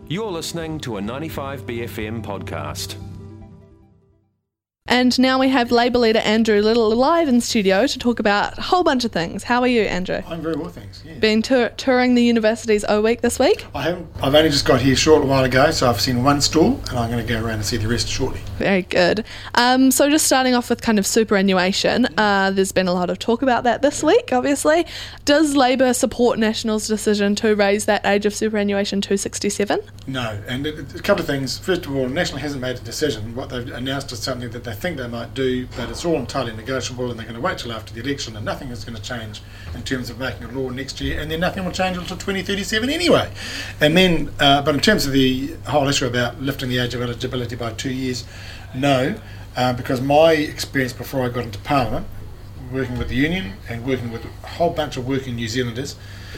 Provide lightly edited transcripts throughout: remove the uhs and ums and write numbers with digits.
You're listening to a 95BFM podcast. And now we have Labour leader Andrew Little live in studio to talk about a whole bunch of things. How are you, Andrew? I'm very well, thanks. Yeah. Been touring the universities all week this week? I haven't. I've only just got here a short while ago, so I've seen one stall, and I'm going to go around and see the rest shortly. Very good. So just starting off with kind of superannuation, there's been a lot of talk about that this week, obviously. Does Labour support National's decision to raise that age of superannuation to 67? No, and a couple of things. First of all, National hasn't made a decision. What they've announced is something that they think they might do, but it's all entirely negotiable, and they're going to wait till after the election, and nothing is going to change in terms of making a law next year, and then nothing will change until 2037 anyway. And then, but in terms of the whole issue about lifting the age of eligibility by 2 years, no, because my experience before I got into Parliament, working with the union and working with a whole bunch of working New Zealanders,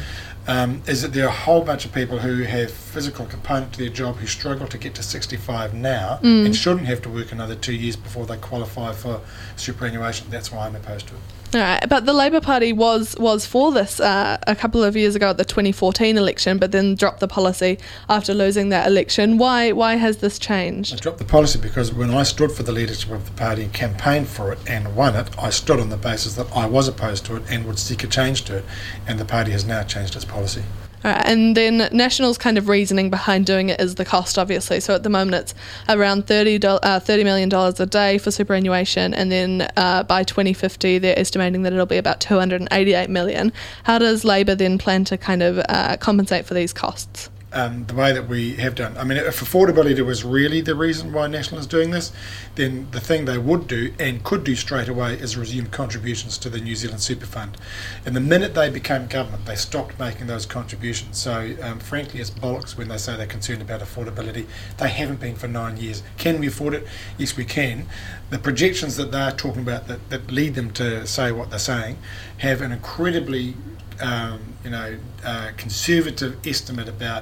is that there are a whole bunch of people who have physical component to their job who struggle to get to 65 now and shouldn't have to work another 2 years before they qualify for superannuation. That's why I'm opposed to it. All right, but the Labour Party was for this a couple of years ago at the 2014 election, but then dropped the policy after losing that election. Why has this changed? I dropped the policy because when I stood for the leadership of the party and campaigned for it and won it, I stood on the basis that I was opposed to it and would seek a change to it, and the party has now changed its policy. All right, and then National's kind of reasoning behind doing it is the cost, obviously. So at the moment it's around $30 million a day for superannuation, and then by 2050 they're estimating that it'll be about $288 million. How does Labour then plan to kind of compensate for these costs? The way that we have done. I mean, if affordability was really the reason why National is doing this, then the thing they would do and could do straight away is resume contributions to the New Zealand Super Fund. And the minute they became government, they stopped making those contributions. So, frankly, it's bollocks when they say they're concerned about affordability. They haven't been for 9 years. Can we afford it? Yes, we can. The projections that they're talking about that lead them to say what they're saying have an incredibly conservative estimate about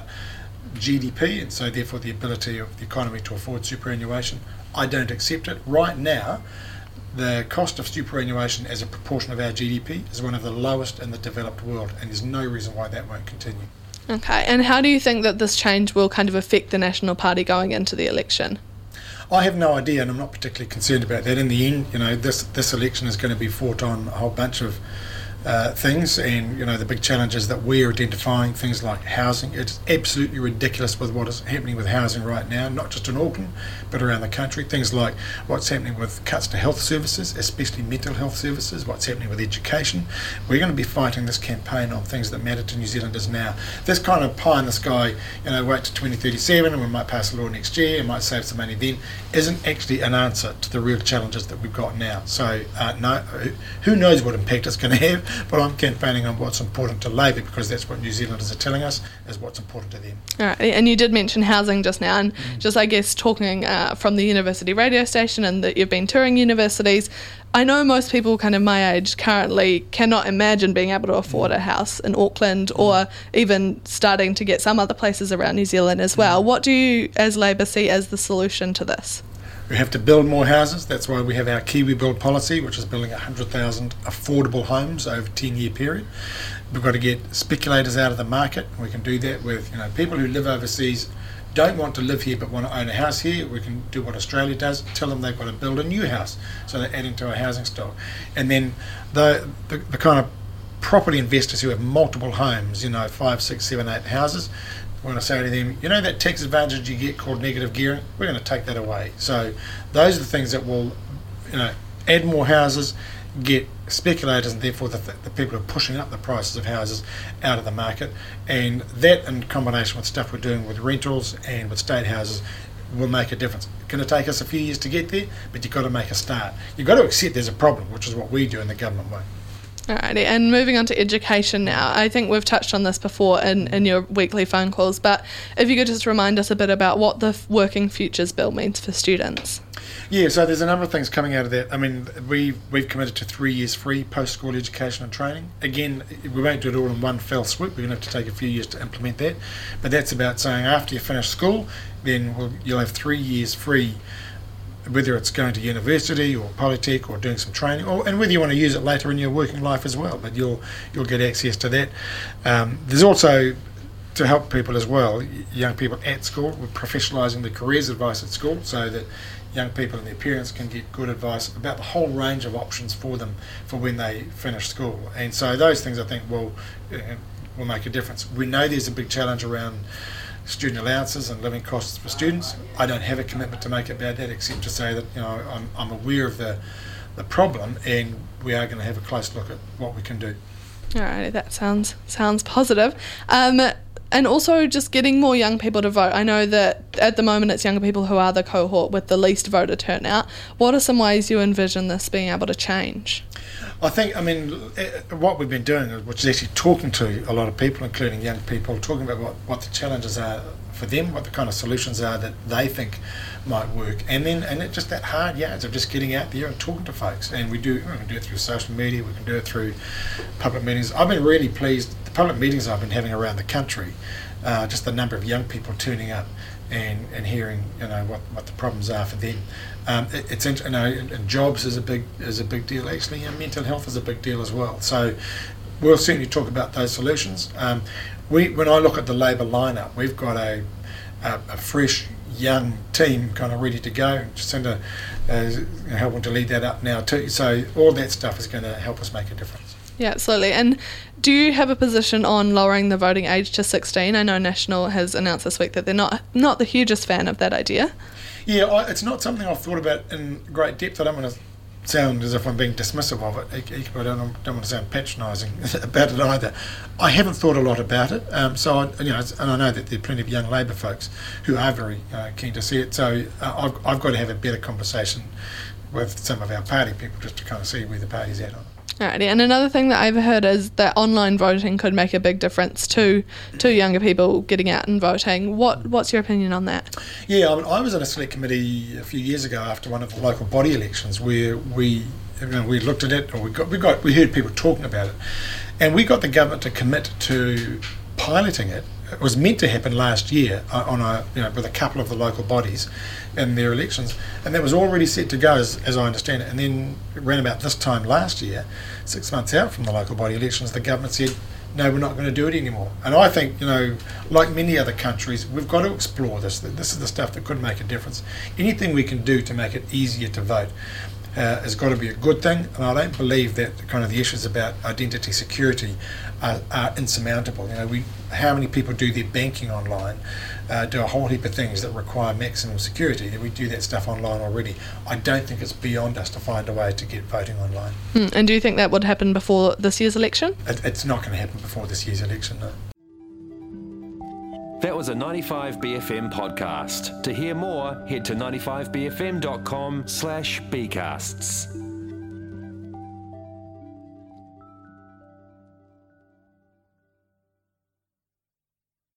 GDP, and so therefore the ability of the economy to afford superannuation. I don't accept it. Right now, the cost of superannuation as a proportion of our GDP is one of the lowest in the developed world, and there's no reason why that won't continue. Okay, and how do you think that this change will kind of affect the National Party going into the election? I have no idea, and I'm not particularly concerned about that. In the end, this election is going to be fought on a whole bunch of things, and the big challenges that we're identifying, things like housing. It's absolutely ridiculous with what is happening with housing right now, not just in Auckland but around the country. Things like what's happening with cuts to health services, especially mental health services, what's happening with education. We're going to be fighting this campaign on things that matter to New Zealanders now. This kind of pie in the sky, wait to 2037 and we might pass a law next year and might save some money then, isn't actually an answer to the real challenges that we've got now. So no, who knows what impact it's going to have, but I'm campaigning on what's important to Labour because that's what New Zealanders are telling us is what's important to them. All right, and you did mention housing just now, and just I guess talking from the university radio station and that you've been touring universities, I know most people kind of my age currently cannot imagine being able to afford a house in Auckland or even starting to get some other places around New Zealand as well. What do you as Labour see as the solution to this? We have to build more houses. That's why we have our Kiwi Build policy, which is building 100,000 affordable homes over a 10-year period. We've got to get speculators out of the market. We can do that with people who live overseas, don't want to live here but want to own a house here. We can do what Australia does, tell them they've got to build a new house, so they're adding to our housing stock. And then the kind of property investors who have multiple homes, 5, 6, 7, 8 houses, we're going to say to them, that tax advantage you get called negative gearing, we're going to take that away. So those are the things that will add more houses, get speculators and therefore the people who are pushing up the prices of houses out of the market, and that in combination with stuff we're doing with rentals and with state houses will make a difference. It's going to take us a few years to get there, but you've got to make a start. You've got to accept there's a problem, which is what we do in the government way. Alrighty, and moving on to education now. I think we've touched on this before in your weekly phone calls, but if you could just remind us a bit about what the Working Futures Bill means for students. Yeah, so there's a number of things coming out of that. I mean, we've committed to 3 years free post-school education and training. Again, we won't do it all in one fell swoop. We're going to have to take a few years to implement that. But that's about saying after you finish school, then you'll have 3 years free, whether it's going to university or Polytech or doing some training, and whether you want to use it later in your working life as well. But you'll get access to that. There's also to help people as well, young people at school, we're professionalising the careers advice at school so that young people and their parents can get good advice about the whole range of options for them for when they finish school. And so those things I think will make a difference. We know there's a big challenge around student allowances and living costs for students. I don't have a commitment to make about that except to say that I'm aware of the problem, and we are going to have a close look at what we can do. All right, that sounds positive. And also just getting more young people to vote. I know that at the moment it's younger people who are the cohort with the least voter turnout. What are some ways you envision this being able to change? I think, what we've been doing, which is actually talking to a lot of people, including young people, talking about what the challenges are for them, what the kind of solutions are that they think might work, and it's just that hard yards of just getting out there and talking to folks. And we can do it through social media, we can do it through public meetings. I've been really pleased, the public meetings I've been having around the country, just the number of young people turning up and hearing what the problems are for them. It's and jobs is a big deal actually, and mental health is a big deal as well. So we'll certainly talk about those solutions. When I look at the Labour lineup, we've got a fresh young team kind of ready to go. Jacinda helping to lead that up now too. So all that stuff is going to help us make a difference. Yeah, absolutely. And do you have a position on lowering the voting age to 16? I know National has announced this week that they're not the hugest fan of that idea. Yeah, it's not something I've thought about in great depth. I don't want to sound as if I'm being dismissive of it. I don't want to sound patronising about it either. I haven't thought a lot about it. And I know that there are plenty of young Labour folks who are very keen to see it. So I've got to have a better conversation with some of our party people just to kind of see where the party's at on it. Alrighty, and another thing that I've heard is that online voting could make a big difference to younger people getting out and voting. What's your opinion on that? Yeah, I was on a select committee a few years ago after one of the local body elections where we looked at it, or we heard people talking about it, and we got the government to commit to piloting it. It was meant to happen last year with a couple of the local bodies in their elections, and that was already set to go as I understand it. And then around about this time last year, 6 months out from the local body elections, the government said, no, we're not going to do it anymore. And I think, like many other countries, we've got to explore this. This is the stuff that could make a difference. Anything we can do to make it easier to vote has got to be a good thing, and I don't believe that kind of the issues about identity security are insurmountable. How many people do their banking online, do a whole heap of things that require maximum security. We do that stuff online already. I don't think it's beyond us to find a way to get voting online. And do you think that would happen before this year's election? It's not going to happen before this year's election, no. That was a 95BFM podcast. To hear more, head to 95bfm.com/bcasts.